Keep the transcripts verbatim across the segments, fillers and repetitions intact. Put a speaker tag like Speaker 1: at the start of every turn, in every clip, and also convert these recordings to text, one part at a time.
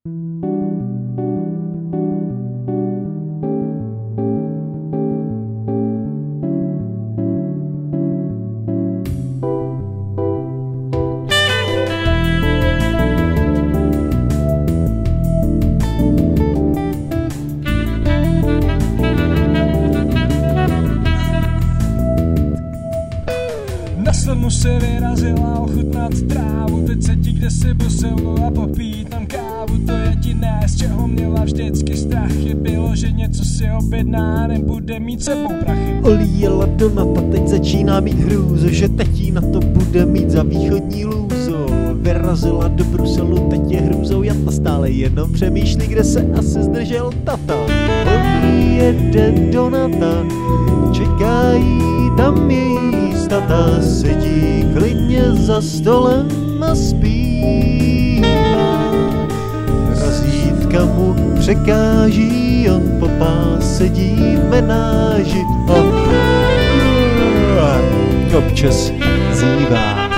Speaker 1: Na slonu se vyrazila ochutnat trávu, teď se ti kde si Bruselu a popít tam kávu. To je ti ne, z čeho měla vždycky strachy, bylo, že něco si objedná, nebude mít sebou prachy.
Speaker 2: Olíjela Donata, teď začíná mít hrůzu, že teď jí na to bude mít za východní lůzu. Vyrazila do Bruselu, teď je hrůzou jata, stále jenom přemýšlí, kde se asi zdržel tata. Olí jede Donata, čekají tam její tata, sedí klidně za stolem a zpívá. Razítka mu překáží, on popá sedí v menáži a občas zívá.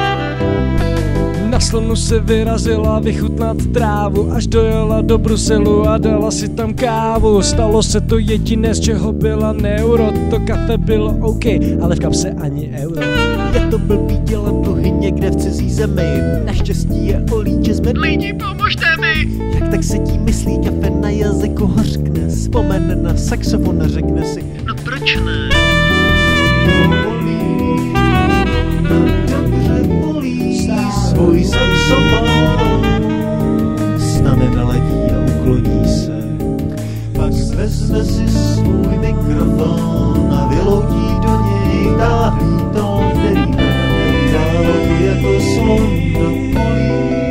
Speaker 1: Na slonu se vyrazila vychutnat trávu, až dojela do Bruselu a dala si tam kávu. Stalo se to jediné, z čeho byla neuro, to kafe bylo OK, ale v kapse ani euro.
Speaker 2: Je to blbý dělat dluhy někde v cizí zemi, naštěstí je Olí, že jsme lidi, pomožte mi. Jak tak se tí myslí, kafe na jazyku hořkne, vzpomene na saxofon a řekne si, no proč ne? Svůj saxofon stane na ledí a ukloní se, pak vezme si svůj mikrofon a vyloudí do něj táhlý tón, který dál jako slon do polí.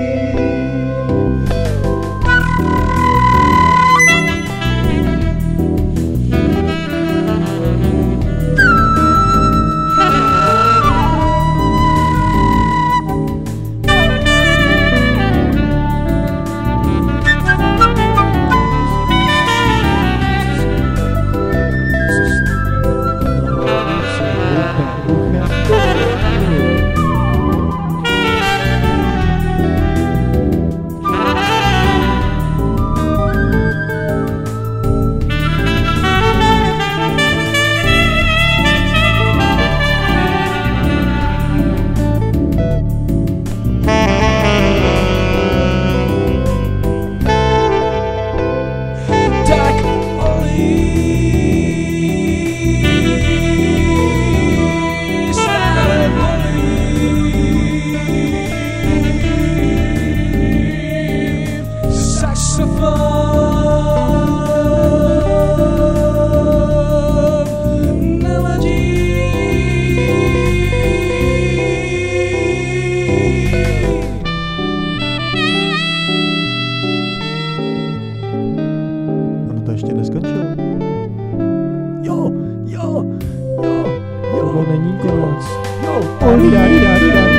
Speaker 2: To ještě neskončilo. Jo, jo, jo, jo.
Speaker 1: To není konec.
Speaker 2: Jo,
Speaker 1: Olí, dá, dá,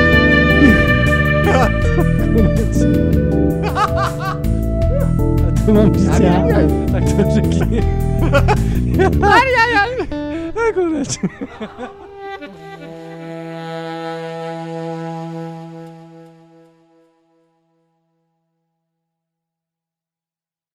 Speaker 1: dá. Konec. A to mám říct já? Tak to řekni. Konec.